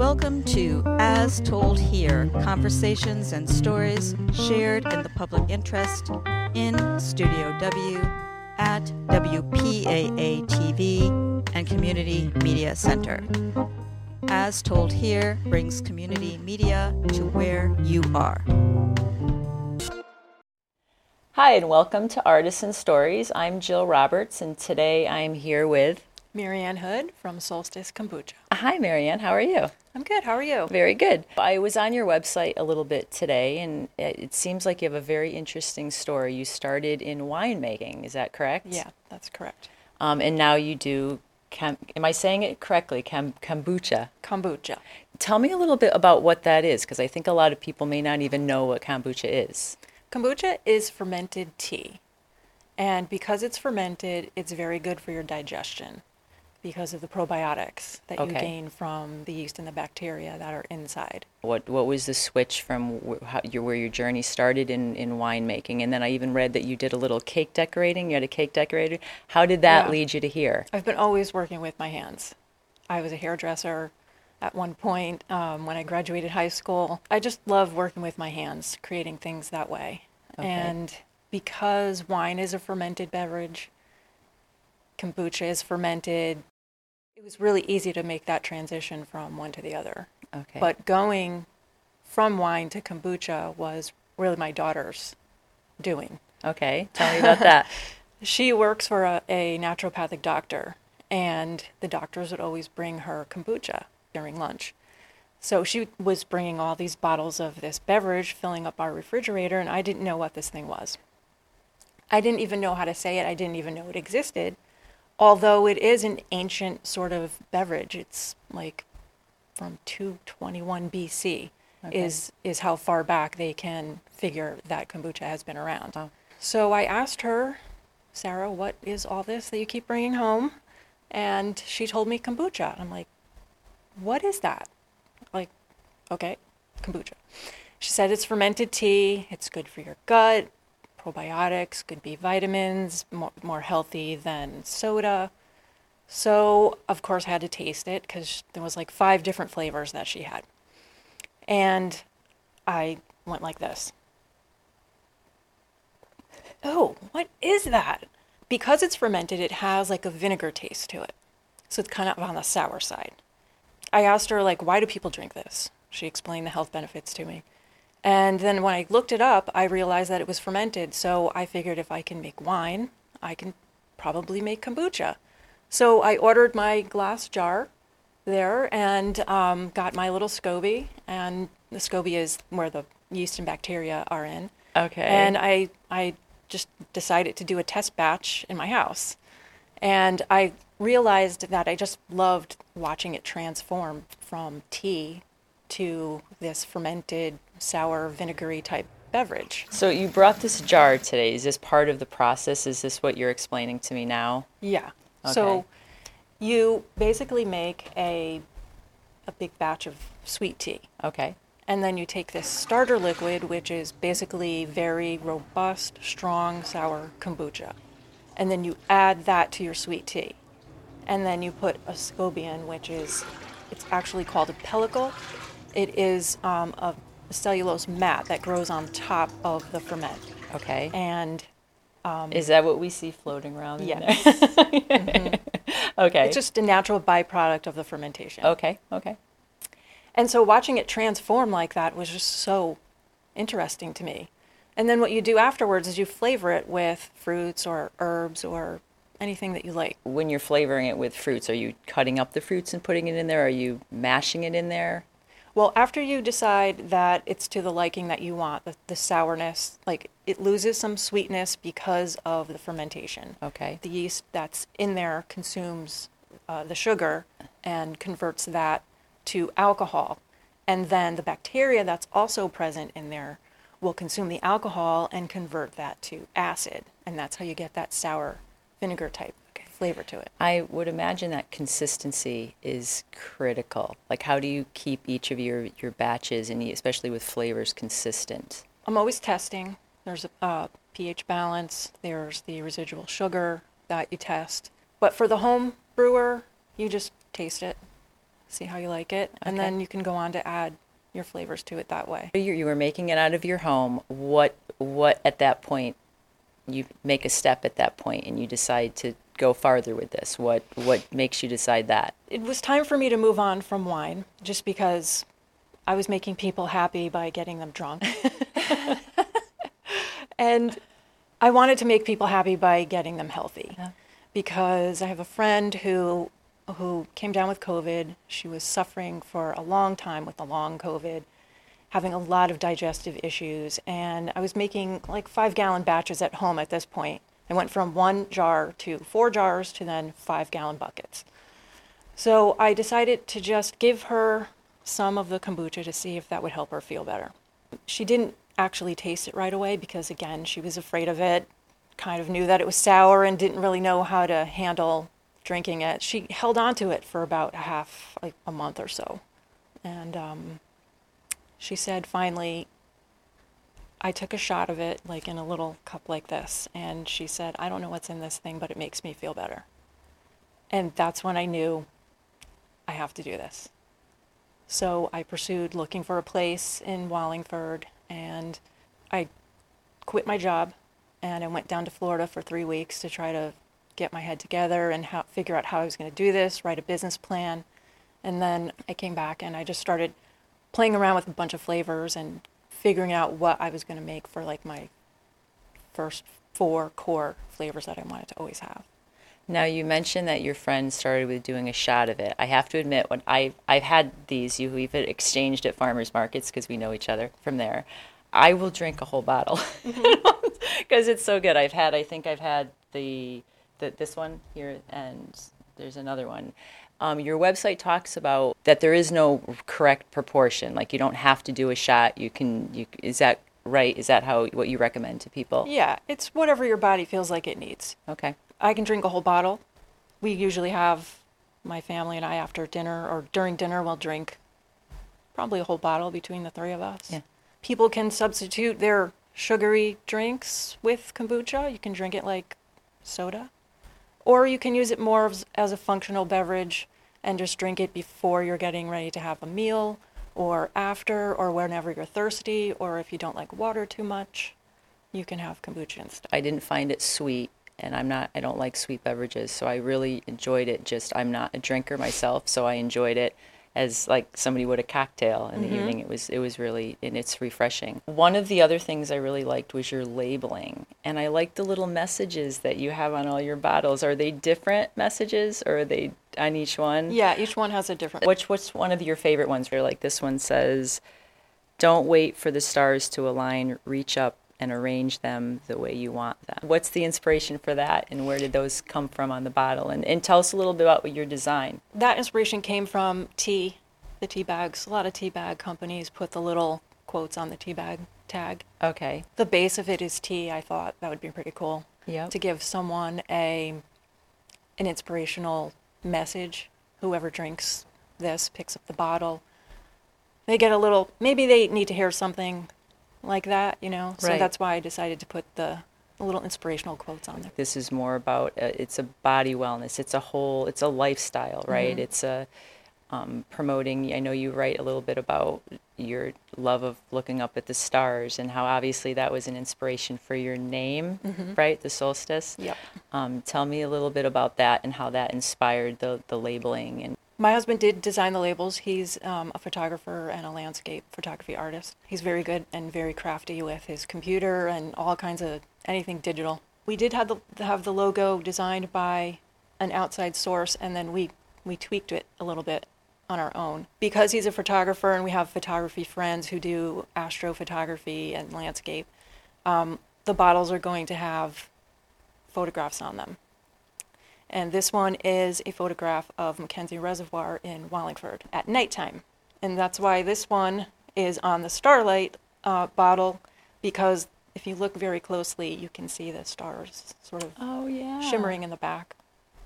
Welcome to As Told Here, conversations and stories shared in the public interest in Studio W at WPAA-TV and Community Media Center. As Told Here brings community media to where you are. Hi, and welcome to Artisan Stories. I'm Jill Roberts, and today I'm here with Marianne Hood from Solstice Kombucha. Hi, Marianne. How are you? I'm good. How are you? Very good. I was on your website a little bit today, and it seems like you have a very interesting story. You started in winemaking, is that correct? Yeah, that's correct. And now you do, am I saying it correctly, kombucha? Kombucha. Tell me a little bit about what that is, because I think a lot of people may not even know what kombucha is. Kombucha is fermented tea. And because it's fermented, it's very good for your digestion because of the probiotics that you gain from the yeast and the bacteria that are inside. What was the switch from where your journey started in winemaking? And then I even read that you did a little cake decorating. You had a cake decorator. How did that lead you to here? I've been always working with my hands. I was a hairdresser at one point when I graduated high school. I just love working with my hands, creating things that way. Okay. And because wine is a fermented beverage, kombucha is fermented, it was really easy to make that transition from one to the other. Okay. But going from wine to kombucha was really my daughter's doing. Okay, tell me about that. She works for a naturopathic doctor, and the doctors would always bring her kombucha during lunch. So she was bringing all these bottles of this beverage, filling up our refrigerator, and I didn't know what this thing was. I didn't even know how to say it. I didn't even know it existed. Although it is an ancient sort of beverage. It's like from 221 BC is how far back they can figure that kombucha has been around. Oh. So I asked her, Sarah, what is all this that you keep bringing home? And she told me kombucha. I'm like, what is that? Like, okay, kombucha. She said it's fermented tea. It's good for your gut. Probiotics, could be vitamins, more healthy than soda. So, of course, I had to taste it because there was like 5 different flavors that she had. And I went like this. Oh, what is that? Because it's fermented, it has like a vinegar taste to it. So it's kind of on the sour side. I asked her, like, why do people drink this? She explained the health benefits to me. And then when I looked it up, I realized that it was fermented. So I figured if I can make wine, I can probably make kombucha. So I ordered my glass jar there and got my little SCOBY. And the SCOBY is where the yeast and bacteria are in. Okay. And I just decided to do a test batch in my house. And I realized that I just loved watching it transform from tea to this fermented, sour, vinegary type beverage. So you brought this jar today. Is this part of the process? Is this what you're explaining to me now? Yeah. Okay. So you basically make a big batch of sweet tea. Okay. And then you take this starter liquid, which is basically very robust, strong, sour kombucha. And then you add that to your sweet tea. And then you put a SCOBY in, which is, it's actually called a pellicle. It is a cellulose mat that grows on top of the ferment. Okay. And is that what we see floating around in there? Mm-hmm. Okay. It's just a natural byproduct of the fermentation. Okay. And so watching it transform like that was just so interesting to me. And then what you do afterwards is you flavor it with fruits or herbs or anything that you like. When you're flavoring it with fruits, are you cutting up the fruits and putting it in there? Are you mashing it in there? Well, after you decide that it's to the liking that you want, the sourness, like it loses some sweetness because of the fermentation. Okay. The yeast that's in there consumes the sugar and converts that to alcohol. And then the bacteria that's also present in there will consume the alcohol and convert that to acid. And that's how you get that sour vinegar type flavor to it. I would imagine that consistency is critical. Like, how do you keep each of your batches, and especially with flavors, consistent? I'm always testing. There's a pH balance. There's the residual sugar that you test. But for the home brewer, you just taste it. see how you like it, and Okay. then you can go on to add your flavors to it that way. You were making it out of your home. What at that point, you make a step at that point and you decide to go farther with this? What makes you decide that? It was time for me to move on from wine, just because I was making people happy by getting them drunk. And I wanted to make people happy by getting them healthy. Yeah. Because I have a friend who came down with COVID. She was suffering for a long time with the long COVID, having a lot of digestive issues. And I was making like 5-gallon batches at home at this point. I went from 1 jar to 4 jars to then 5-gallon buckets. So I decided to just give her some of the kombucha to see if that would help her feel better. She didn't actually taste it right away because, again, she was afraid of it, kind of knew that it was sour and didn't really know how to handle drinking it. She held on to it for about a month or so. And she said finally, I took a shot of it, like in a little cup like this, and she said, I don't know what's in this thing, but it makes me feel better. And that's when I knew I have to do this. So I pursued looking for a place in Wallingford, and I quit my job, and I went down to Florida for 3 weeks to try to get my head together and figure out how I was going to do this, write a business plan. And then I came back and I just started playing around with a bunch of flavors and figuring out what I was going to make for like my first 4 core flavors that I wanted to always have. Now, you mentioned that your friend started with doing a shot of it. I have to admit, when I've had these, we've exchanged at farmers markets because we know each other from there. I will drink a whole bottle because it's so good. I think I've had this one here, and there's another one. Your website talks about that there is no correct proportion. Like, you don't have to do a shot. Is that right? Is that what you recommend to people? Yeah, it's whatever your body feels like it needs. Okay. I can drink a whole bottle. We usually have, my family and I, after dinner or during dinner, we'll drink probably a whole bottle between the 3 of us. Yeah. People can substitute their sugary drinks with kombucha. You can drink it like soda. Or you can use it more as a functional beverage and just drink it before you're getting ready to have a meal, or after, or whenever you're thirsty, or if you don't like water too much, you can have kombucha instead. I didn't find it sweet, and I don't like sweet beverages, so I really enjoyed it. I'm not a drinker myself, so I enjoyed it as like somebody would a cocktail in the evening. It was really, and it's refreshing. One of the other things I really liked was your labeling, and I liked the little messages that you have on all your bottles. Are they different messages, or are they on each one? Yeah, each one has a different. What's one of your favorite ones? Where like this one says, "Don't wait for the stars to align. Reach up and arrange them the way you want them." What's the inspiration for that, and where did those come from on the bottle? And tell us a little bit about your design. That inspiration came from the tea bags. A lot of tea bag companies put the little quotes on the tea bag tag. Okay. The base of it is tea. I thought that would be pretty cool. Yep. To give someone an inspirational message. Whoever drinks this, picks up the bottle, they get maybe they need to hear something like that, So Right. that's why I decided to put the little inspirational quotes on there. This is more about, it's a body wellness. It's a lifestyle, right? Mm-hmm. It's a promoting, I know you write a little bit about your love of looking up at the stars and how obviously that was an inspiration for your name, right? The solstice. Yep. Tell me a little bit about that and how that inspired the labeling. And My husband did design the labels. He's a photographer and a landscape photography artist. He's very good and very crafty with his computer and all kinds of anything digital. We did have the logo designed by an outside source, and then we tweaked it a little bit on our own. Because he's a photographer and we have photography friends who do astrophotography and landscape, the bottles are going to have photographs on them. And this one is a photograph of Mackenzie Reservoir in Wallingford at nighttime. And that's why this one is on the Starlight bottle, because if you look very closely, you can see the stars sort of shimmering in the back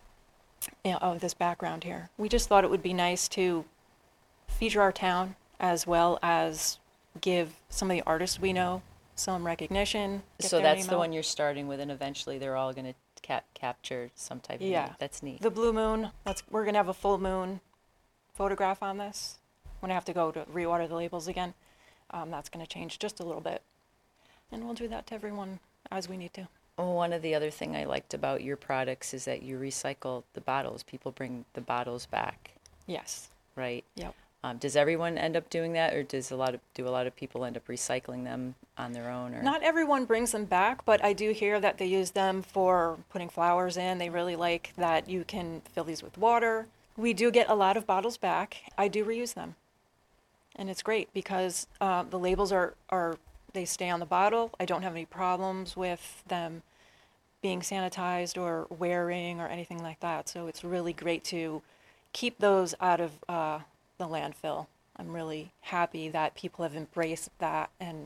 of this background here. We just thought it would be nice to feature our town as well as give some of the artists we know some recognition. so that's the one you're starting with, and eventually they're all going to capture some type of name. That's neat. The blue moon, we're going to have a full moon photograph on this, when I have to go to reorder the labels again, that's going to change just a little bit. And we'll do that to everyone as we need to. Well, one of the other thing I liked about your products is that you recycle the bottles. People bring the bottles back, Yes. right? Yep. Does everyone end up doing that, or do a lot of people end up recycling them on their own? Or? Not everyone brings them back, but I do hear that they use them for putting flowers in. They really like that you can fill these with water. We do get a lot of bottles back. I do reuse them. And it's great because the labels are they stay on the bottle. I don't have any problems with them being sanitized or wearing or anything like that. So it's really great to keep those out of the landfill. I'm really happy that people have embraced that, and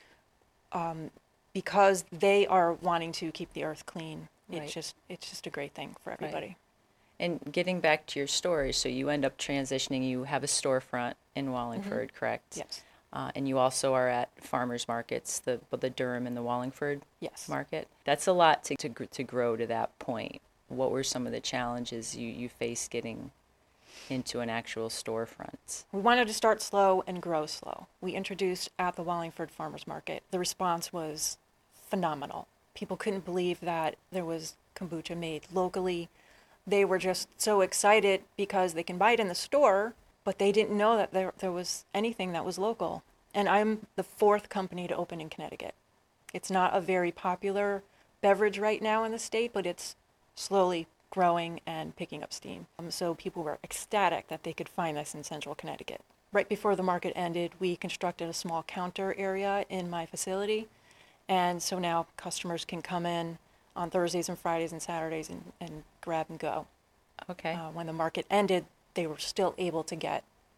because they are wanting to keep the earth clean. Right. It's just a great thing for everybody. Right. And getting back to your story, so you end up transitioning. You have a storefront in Wallingford, correct? Yes. And you also are at farmers markets, the Durham and the Wallingford Yes. market. That's a lot to grow to that point. What were some of the challenges you faced getting into an actual storefront? We wanted to start slow and grow slow. We introduced at the Wallingford Farmers Market. The response was phenomenal. People couldn't believe that there was kombucha made locally. They were just so excited because they can buy it in the store, but they didn't know that there was anything that was local. And I'm the 4th company to open in Connecticut. It's not a very popular beverage right now in the state, but it's slowly growing and picking up steam. So people were ecstatic that they could find this in central Connecticut. Right before the market ended, we constructed a small counter area in my facility. And so now customers can come in on Thursdays and Fridays and Saturdays and grab and go. Okay. When the market ended, they were still able to get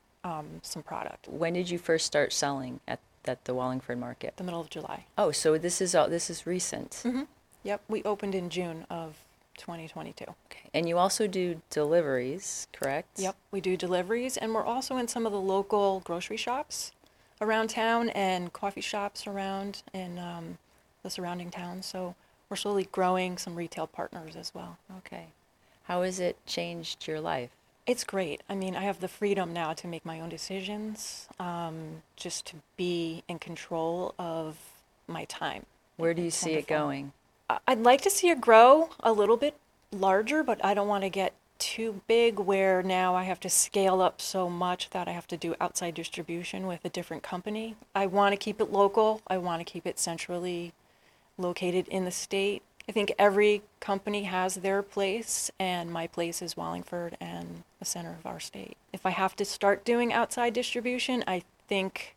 some product. When did you first start selling at the Wallingford market? The middle of July. Oh, so this is recent. Mm-hmm. Yep, we opened in June of 2022. Okay. And you also do deliveries, correct? Yep, we do deliveries, and we're also in some of the local grocery shops around town and coffee shops around in the surrounding towns. So we're slowly growing some retail partners as well. Okay. How has it changed your life? It's great. I mean, I have the freedom now to make my own decisions, just to be in control of my time. Where do you It's see it wonderful. going? I'd like to see it grow a little bit larger, but I don't want to get too big where now I have to scale up so much that I have to do outside distribution with a different company. I want to keep it local. I want to keep it centrally located in the state. I think every company has their place, and my place is Wallingford and the center of our state. If I have to start doing outside distribution, I think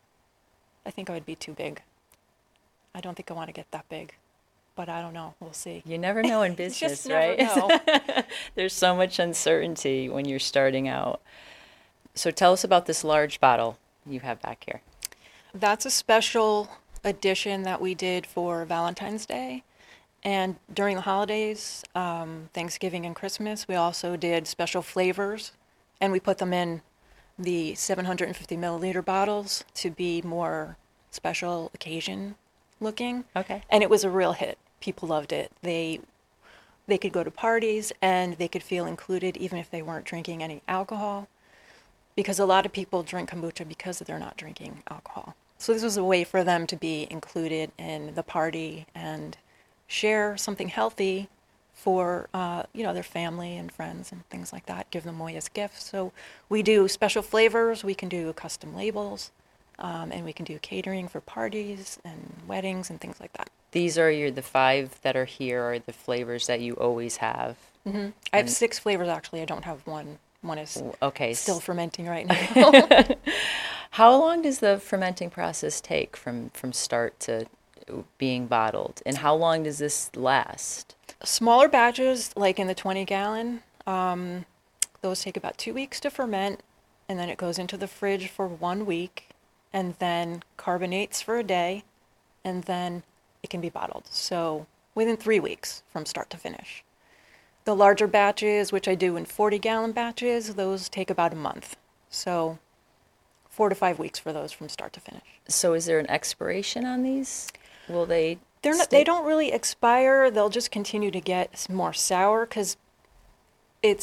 I would be too big. I don't think I want to get that big, but I don't know. We'll see. You never know in You business, just never right? know. There's so much uncertainty when you're starting out. So tell us about this large bottle you have back here. That's a special edition that we did for Valentine's Day. And during the holidays, Thanksgiving and Christmas, we also did special flavors, and we put them in the 750 milliliter bottles to be more special occasion looking. Okay. And it was a real hit. People loved it. They could go to parties and they could feel included even if they weren't drinking any alcohol, because a lot of people drink kombucha because they're not drinking alcohol. So this was a way for them to be included in the party and share something healthy for their family and friends and things like that, give them away as gifts. So we do special flavors, we can do custom labels, and we can do catering for parties and weddings and things like that. These are the 5 that are here are the flavors that you always have. Mm-hmm. I have 6 flavors actually. I don't have one. One is Okay. still fermenting right now. How long does the fermenting process take from start to being bottled? And how long does this last? Smaller batches, like in the 20-gallon, those take about 2 weeks to ferment, and then it goes into the fridge for 1 week, and then carbonates for a day, and then it can be bottled. So within 3 weeks from start to finish. The larger batches, which I do in 40-gallon batches, those take about a month. So 4 to 5 weeks for those from start to finish. So is there an expiration on these? Will they? They don't really expire. They'll just continue to get more sour because it's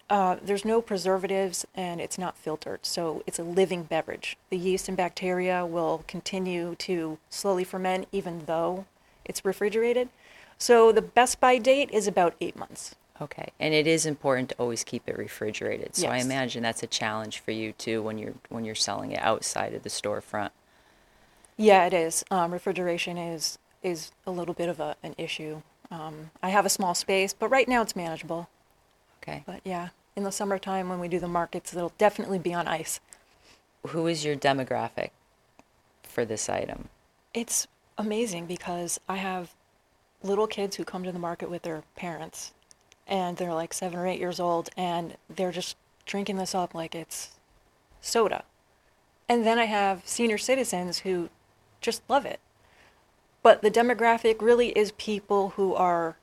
There's no preservatives and it's not filtered, so it's a living beverage. The yeast and bacteria will continue to slowly ferment even though it's refrigerated. So the best by date is about 8 months. Okay, and it is important to always keep it refrigerated. So I Yes. imagine that's a challenge for you too when you're selling it outside of the storefront. Yeah, it is. Refrigeration is a little bit of an issue. I have a small space, but right now it's manageable. Okay. But yeah, in the summertime when we do the markets, it'll definitely be on ice. Who is your demographic for this item? It's amazing because I have little kids who come to the market with their parents, and they're like 7 or 8 years old, and they're just drinking this up like it's soda. And then I have senior citizens who just love it. But the demographic really is people who are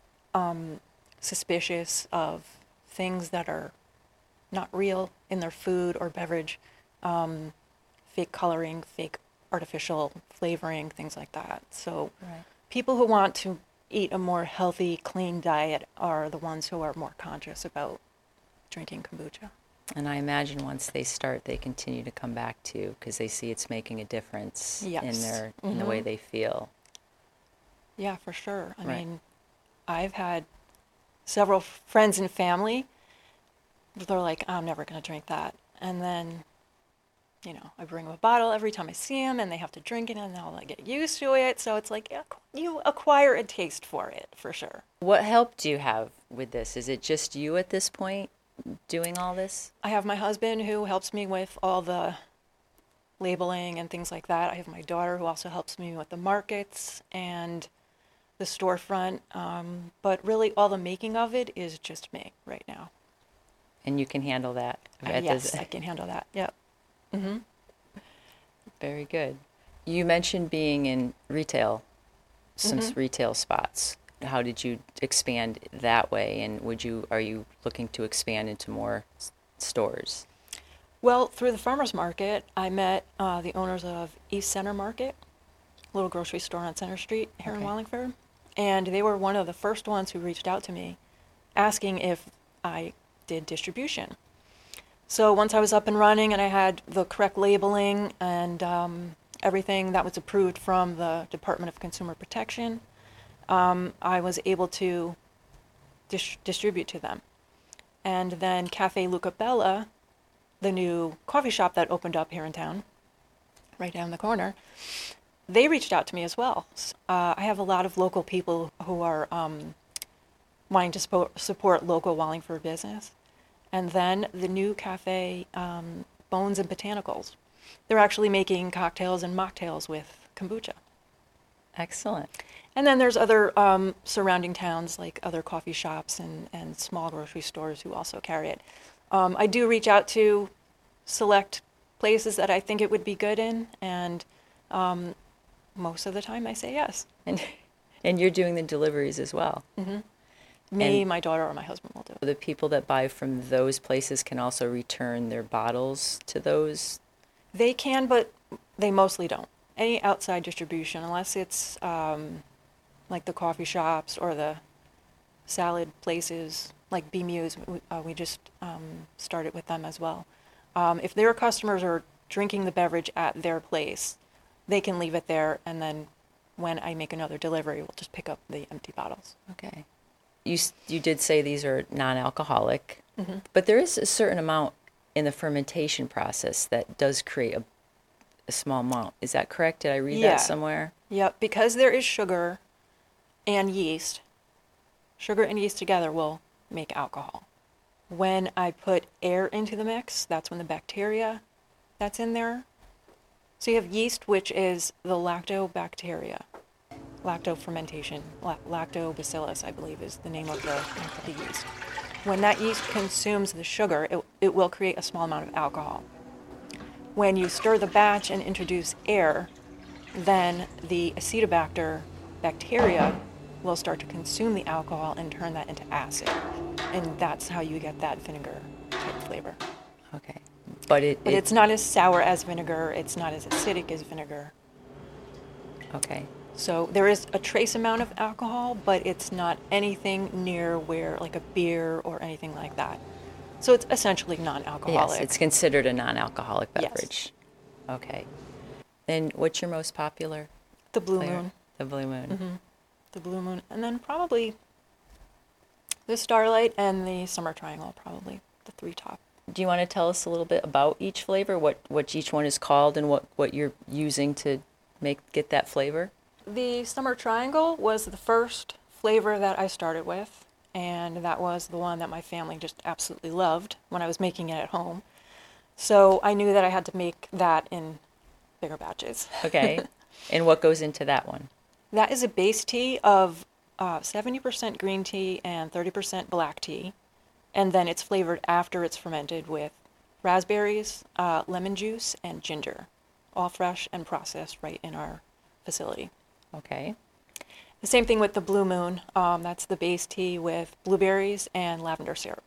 suspicious of things that are not real in their food or beverage, fake coloring, fake artificial flavoring, things like that. So Right. people who want to eat a more healthy, clean diet are the ones who are more conscious about drinking kombucha. And I imagine once they start, they continue to come back to you because they see it's making a difference in Yes. in the way they feel. Yeah, for sure. I Right. mean, I've had several friends and family, they're like, I'm never going to drink that. And then, I bring them a bottle every time I see them, and they have to drink it, and they'll like, get used to it. So it's like, yeah, you acquire a taste for it, for sure. What help do you have with this? Is it just you at this point doing all this? I have my husband who helps me with all the labeling and things like that. I have my daughter who also helps me with the markets and the storefront. But really, all the making of it is just me right now. And you can handle that? Yes, I can handle that. Yep. Mm-hmm. Very good. You mentioned being in retail, some retail spots. How did you expand that way? And are you looking to expand into more stores? Well, through the farmers market, I met the owners of East Center Market, a little grocery store on Center Street here in Okay. Wallingford. And they were one of the first ones who reached out to me asking if I did distribution. So once I was up and running and I had the correct labeling and everything that was approved from the Department of Consumer Protection, I was able to distribute to them. And then Cafe Luca Bella, the new coffee shop that opened up here in town, right down the corner, they reached out to me as well. I have a lot of local people who are wanting to support local Wallingford business. And then the new cafe, Bones and Botanicals, they're actually making cocktails and mocktails with kombucha. Excellent. And then there's other surrounding towns, like other coffee shops and small grocery stores who also carry it. I do reach out to select places that I think it would be good in, and most of the time I say yes. And you're doing the deliveries as well. Me, And- my daughter, or my husband will do it. The people that buy from those places can also return their bottles to those. They can, but they mostly don't. Any outside distribution, unless it's like the coffee shops or the salad places, like B-Muse, we just started with them as well. If their customers are drinking the beverage at their place, they can leave it there, and then when I make another delivery, we'll just pick up the empty bottles. Okay. You did say these are non-alcoholic, but there is a certain amount in the fermentation process that does create a small amount. Is that correct? Did I read Yeah. that somewhere? Yep, because there is sugar and yeast. Sugar and yeast together will make alcohol. When I put air into the mix, that's when the bacteria that's in there. So you have yeast, which is the lactobacteria, lactofermentation, lactobacillus, I believe, is the name of the yeast. When that yeast consumes the sugar, it will create a small amount of alcohol. When you stir the batch and introduce air, then the Acetobacter bacteria will start to consume the alcohol and turn that into acid. And that's how you get that vinegar type flavor. Okay. But But it's not as sour as vinegar. It's not as acidic as vinegar. okay. So there is a trace amount of alcohol, but it's not anything near where like a beer or anything like that. So it's essentially non-alcoholic. Yes, it's considered a non-alcoholic Yes. beverage. Okay. Then what's your most popular The Blue flavor? Moon. The Blue Moon. The Blue Moon. And then probably the Starlight and the Summer Triangle, probably the three top. Do you want to tell us a little bit about each flavor, what each one is called, and what you're using to get that flavor? The Summer Triangle was the first flavor that I started with, and that was the one that my family just absolutely loved when I was making it at home. So I knew that I had to make that in bigger batches. Okay. And what goes into that one? That is a base tea of 70% green tea and 30% black tea. And then it's flavored after it's fermented with raspberries, lemon juice, and ginger, all fresh and processed right in our facility. Okay. The same thing with the Blue Moon. That's the base tea with blueberries and lavender syrup.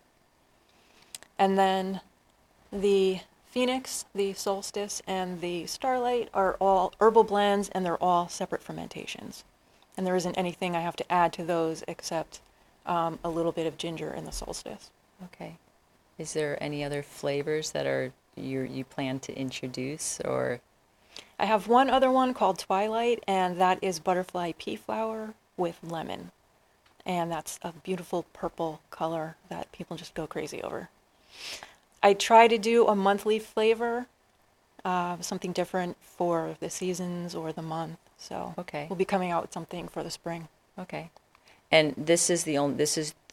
And then the Phoenix, the Solstice, and the Starlight are all herbal blends, and they're all separate fermentations. And there isn't anything I have to add to those except a little bit of ginger in the Solstice. Okay. Is there any other flavors that you plan to introduce, or? I have one other one called Twilight, and that is butterfly pea flower with lemon. And that's a beautiful purple color that people just go crazy over. I try to do a monthly flavor, something different for the seasons or the month. So Okay. we'll be coming out with something for the spring. Okay. And this is the only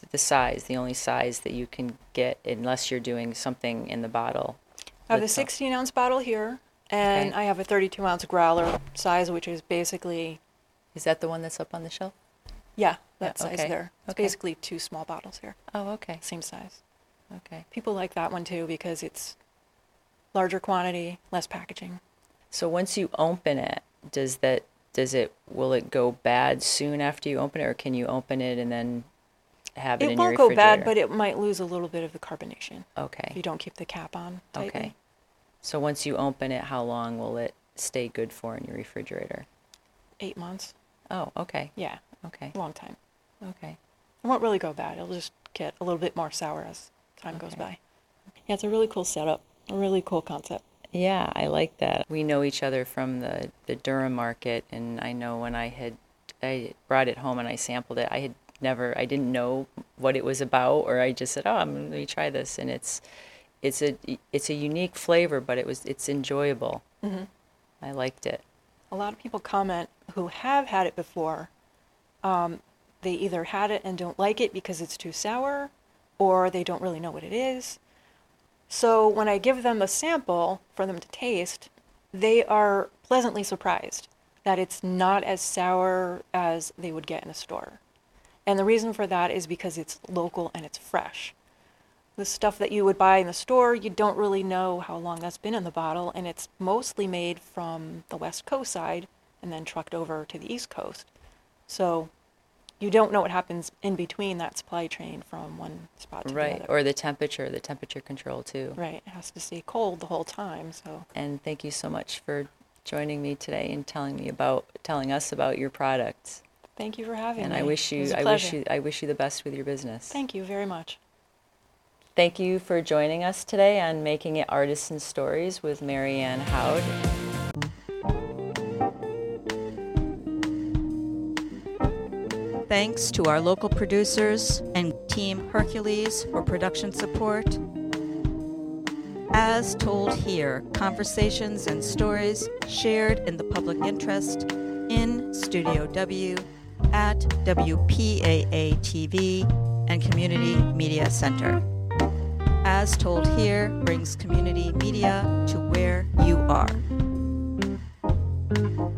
size that you can get unless you're doing something in the bottle. I have the That's all. 16-ounce bottle here, and Okay. I have a 32-ounce growler size, which is basically, Is that the one that's up on the shelf? yeah, that Yeah, size okay. there. It's Okay. basically two small bottles here, Oh, okay. same size. Okay. People like that one too because it's larger quantity, less packaging. So once you open it, will it go bad soon after you open it, or can you open it and then have it It in your won't go refrigerator? bad, but it might lose a little bit of the carbonation if you Okay. don't keep the cap on tightly. Okay. So once you open it, how long will it stay good for in your refrigerator? 8 months. Oh, okay. Yeah, Okay. a long time. Okay. It won't really go bad. It'll just get a little bit more sour as time goes Okay. by. Yeah, it's a really cool setup, a really cool concept. Yeah, I like that. We know each other from the Durham market, and I know when I brought it home and I sampled it, I didn't know what it was about, or I just said, oh, let me try this, and it's a unique flavor, but it's enjoyable. Mm-hmm. I liked it. A lot of people comment who have had it before. They either had it and don't like it because it's too sour, or they don't really know what it is. So when I give them a sample for them to taste, they are pleasantly surprised that it's not as sour as they would get in a store. And the reason for that is because it's local and it's fresh. The stuff that you would buy in the store, you don't really know how long that's been in the bottle, and it's mostly made from the West Coast side and then trucked over to the East Coast. So you don't know what happens in between that supply chain from one spot to the Right, other. or the temperature control too. Right, it has to stay cold the whole time. So And thank you so much for joining me today and telling us about your products. thank you for having And me. I wish It was a you pleasure. I wish you the best with your business. Thank you very much. Thank you for joining us today on Making It Artisan Stories with Marianne Howd. Thanks to our local producers and Team Hercules for production support. As told here, conversations and stories shared in the public interest in Studio W at WPAA-TV and Community Media Center. As told here brings community media to where you are.